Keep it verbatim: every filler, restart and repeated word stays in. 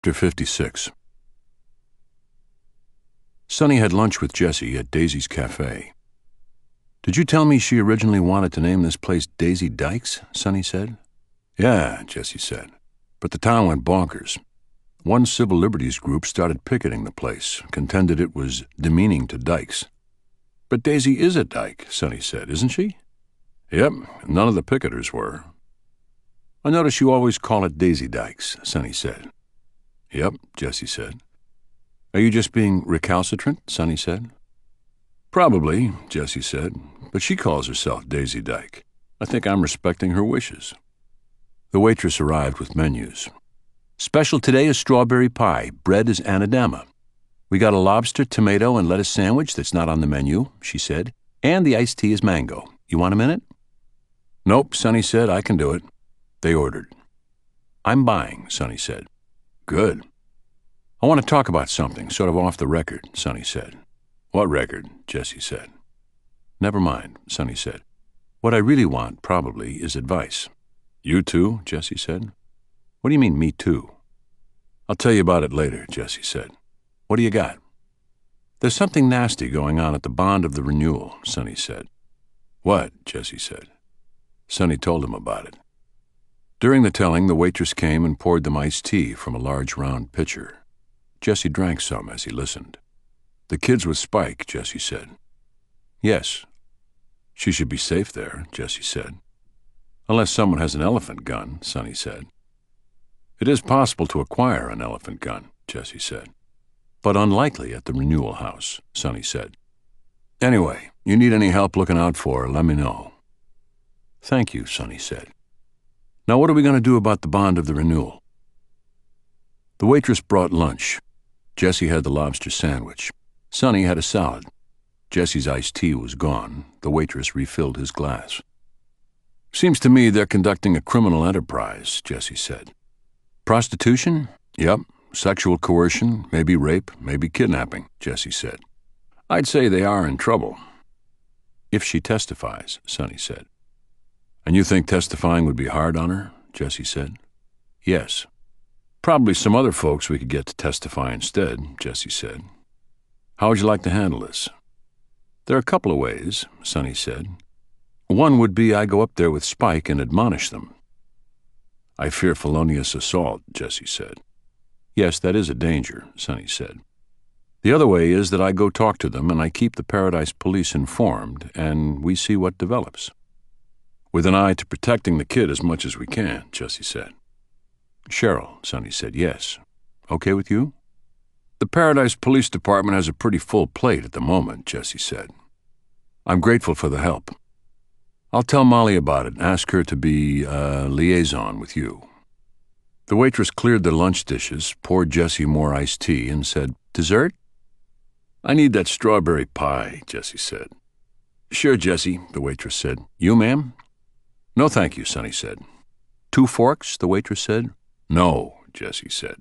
Chapter fifty-six. Sonny had lunch with Jessie at Daisy's Cafe. "Did you tell me she originally wanted to name this place Daisy Dykes?" Sonny said. "Yeah," Jessie said. "But the town went bonkers. One civil liberties group started picketing the place, contended it was demeaning to dykes." "But Daisy is a dyke," Sonny said, "isn't she?" "Yep, none of the picketers were." "I notice you always call it Daisy Dykes," Sonny said. "Yep," Jessie said. "Are you just being recalcitrant?" Sonny said. "Probably," Jessie said, "but she calls herself Daisy Dyke. I think I'm respecting her wishes." The waitress arrived with menus. "Special today is strawberry pie. Bread is anadama. We got a lobster, tomato, and lettuce sandwich that's not on the menu," she said, "and the iced tea is mango. You want a minute?" "Nope," Sonny said. "I can do it." They ordered. "I'm buying," Sonny said. "Good." "I want to talk about something, sort of off the record," Sonny said. "What record?" Jessie said. "Never mind," Sonny said. "What I really want, probably, is advice." "You too?" Jessie said. "What do you mean, me too?" "I'll tell you about it later," Jessie said. "What do you got?" "There's something nasty going on at the bond of the renewal," Sonny said. "What?" Jessie said. Sonny told him about it. During the telling, the waitress came and poured them iced tea from a large round pitcher. Jessie drank some as he listened. "The kid's with Spike," Jessie said. "Yes." "She should be safe there," Jessie said. "Unless someone has an elephant gun," Sonny said. "It is possible to acquire an elephant gun," Jessie said. "But unlikely at the renewal house," Sonny said. "Anyway, you need any help looking out for her, let me know." "Thank you," Sonny said. "Now what are we going to do about the bond of the renewal?" The waitress brought lunch. Jessie had the lobster sandwich. Sonny had a salad. Jessie's iced tea was gone. The waitress refilled his glass. "Seems to me they're conducting a criminal enterprise," Jessie said. "Prostitution? Yep. Sexual coercion, maybe rape, maybe kidnapping," Jessie said. "I'd say they are in trouble." "If she testifies," Sonny said. "And you think testifying would be hard on her?" Jessie said. "Yes." "Probably some other folks we could get to testify instead," Jessie said. "How would you like to handle this?" "There are a couple of ways," Sonny said. "One would be I go up there with Spike and admonish them." "I fear felonious assault," Jessie said. "Yes, that is a danger," Sonny said. "The other way is that I go talk to them and I keep the Paradise Police informed, and we see what develops." "With an eye to protecting the kid as much as we can," Jessie said. "Cheryl," Sonny said, "yes. Okay with you?" "The Paradise Police Department has a pretty full plate at the moment," Jessie said. "I'm grateful for the help. I'll tell Molly about it and ask her to be a liaison with you." The waitress cleared the lunch dishes, poured Jessie more iced tea, and said, "Dessert?" "I need that strawberry pie," Jessie said. "Sure, Jessie," the waitress said. "You, ma'am?" "No, thank you," Sonny said. "Two forks?" the waitress said. "No," Jessie said.